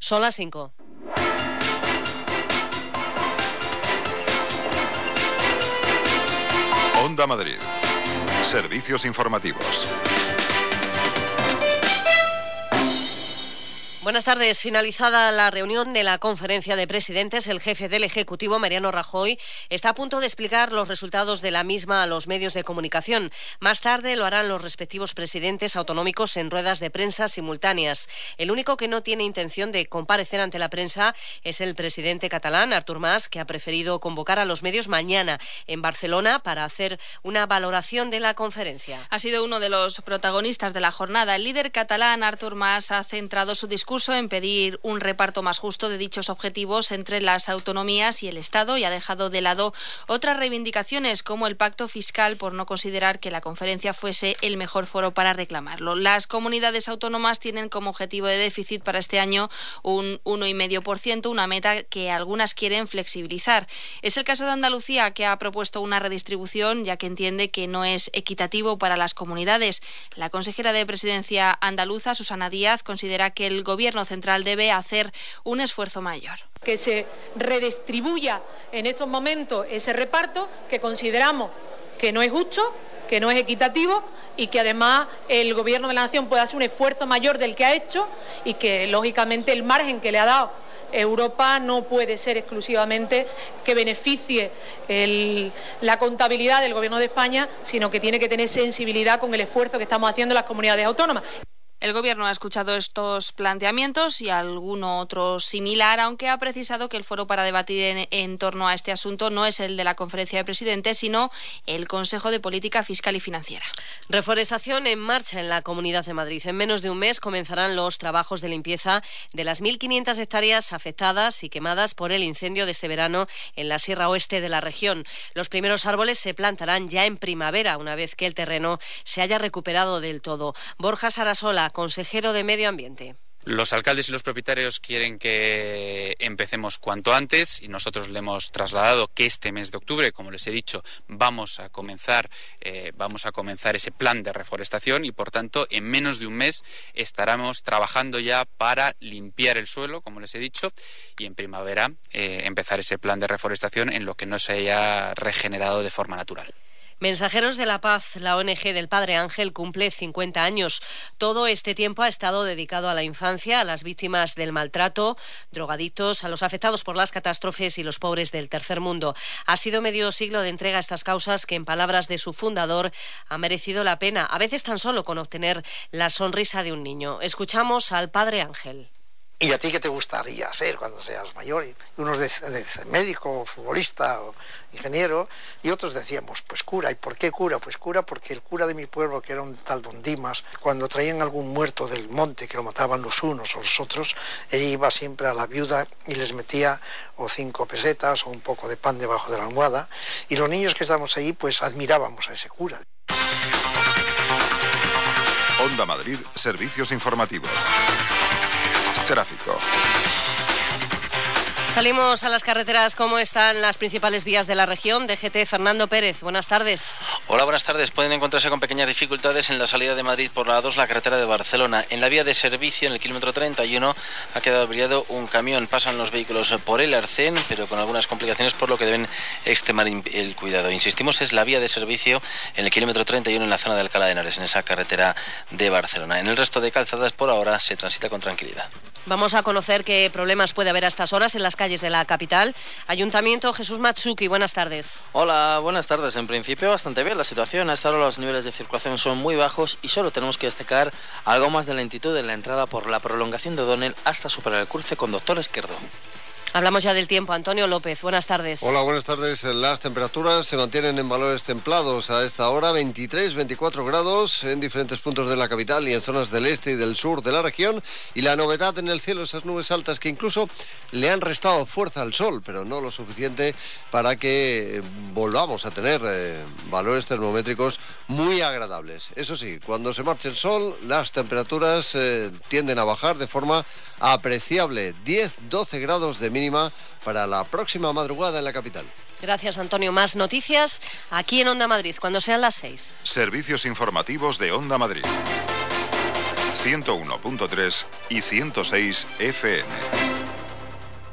Son las 5. Onda Madrid. Servicios informativos. Buenas tardes. Finalizada la reunión de la conferencia de presidentes, el jefe del Ejecutivo, Mariano Rajoy, está a punto de explicar los resultados de la misma a los medios de comunicación. Más tarde lo harán los respectivos presidentes autonómicos en ruedas de prensa simultáneas. El único que no tiene intención de comparecer ante la prensa es el presidente catalán, Artur Mas, que ha preferido convocar a los medios mañana en Barcelona para hacer una valoración de la conferencia. Ha sido uno de los protagonistas de la jornada. El líder catalán, Artur Mas, ha centrado su discurso en pedir un reparto más justo de dichos objetivos entre las autonomías y el Estado y ha dejado de lado otras reivindicaciones como el pacto fiscal por no considerar que la conferencia fuese el mejor foro para reclamarlo. Las comunidades autónomas tienen como objetivo de déficit para este año un 1,5%, una meta que algunas quieren flexibilizar. Es el caso de Andalucía, que ha propuesto una redistribución ya que entiende que no es equitativo para las comunidades. La consejera de Presidencia andaluza, Susana Díaz, considera que el Gobierno central debe hacer un esfuerzo mayor. Que se redistribuya en estos momentos ese reparto que consideramos que no es justo, que no es equitativo y que además el Gobierno de la Nación pueda hacer un esfuerzo mayor del que ha hecho y que lógicamente el margen que le ha dado Europa no puede ser exclusivamente que beneficie la contabilidad del Gobierno de España, sino que tiene que tener sensibilidad con el esfuerzo que estamos haciendo las comunidades autónomas. El Gobierno ha escuchado estos planteamientos y alguno otro similar, aunque ha precisado que el foro para debatir en torno a este asunto no es el de la Conferencia de Presidentes, sino el Consejo de Política Fiscal y Financiera. Reforestación en marcha en la Comunidad de Madrid. En menos de un mes comenzarán los trabajos de limpieza de las 1.500 hectáreas afectadas y quemadas por el incendio de este verano en la Sierra Oeste de la región. Los primeros árboles se plantarán ya en primavera, una vez que el terreno se haya recuperado del todo. Borja Sarasola, consejero de Medio Ambiente. Los alcaldes y los propietarios quieren que empecemos cuanto antes y nosotros le hemos trasladado que este mes de octubre, como les he dicho, vamos a comenzar ese plan de reforestación y por tanto en menos de un mes estaremos trabajando ya para limpiar el suelo, como les he dicho, y en primavera empezar ese plan de reforestación en lo que no se haya regenerado de forma natural. Mensajeros de la Paz, la ONG del Padre Ángel, cumple 50 años. Todo este tiempo ha estado dedicado a la infancia, a las víctimas del maltrato, drogadictos, a los afectados por las catástrofes y los pobres del tercer mundo. Ha sido medio siglo de entrega a estas causas que, en palabras de su fundador, ha merecido la pena, a veces tan solo con obtener la sonrisa de un niño. Escuchamos al Padre Ángel. ¿Y a ti qué te gustaría ser cuando seas mayor? Y unos de médico, futbolista o ingeniero, y otros decíamos, pues cura. ¿Y por qué cura? Pues cura porque el cura de mi pueblo, que era un tal Don Dimas, cuando traían algún muerto del monte, que lo mataban los unos o los otros, él iba siempre a la viuda y les metía o 5 pesetas o un poco de pan debajo de la almohada, y los niños que estábamos ahí, pues admirábamos a ese cura. Onda Madrid, servicios informativos. Tráfico. Salimos a las carreteras. ¿Cómo están las principales vías de la región? DGT, Fernando Pérez, buenas tardes. Hola, buenas tardes. Pueden encontrarse con pequeñas dificultades en la salida de Madrid por la A2, la carretera de Barcelona. En la vía de servicio, en el kilómetro 31, ha quedado averiado un camión. Pasan los vehículos por el arcén, pero con algunas complicaciones, por lo que deben extremar el cuidado. Insistimos, es la vía de servicio en el kilómetro 31, en la zona de Alcalá de Henares, en esa carretera de Barcelona. En el resto de calzadas, por ahora, se transita con tranquilidad. Vamos a conocer qué problemas puede haber a estas horas en las calles de la capital. Ayuntamiento, Jesús Matsuki, buenas tardes. Hola, buenas tardes. En principio bastante bien la situación. A esta hora los niveles de circulación son muy bajos y solo tenemos que destacar algo más de lentitud en la entrada por la prolongación de O'Donnell hasta superar el cruce con Doctor Esquerdo. Hablamos ya del tiempo. Antonio López, buenas tardes. Hola, buenas tardes. Las temperaturas se mantienen en valores templados a esta hora, 23-24 grados en diferentes puntos de la capital y en zonas del este y del sur de la región. Y la novedad en el cielo, esas nubes altas que incluso le han restado fuerza al sol, pero no lo suficiente para que volvamos a tener valores termométricos muy agradables. Eso sí, cuando se marche el sol, las temperaturas tienden a bajar de forma apreciable. 10-12 grados de mínima para la próxima madrugada en la capital. Gracias, Antonio. Más noticias aquí en Onda Madrid, cuando sean las 6. Servicios informativos de Onda Madrid. 101.3 y 106 FM.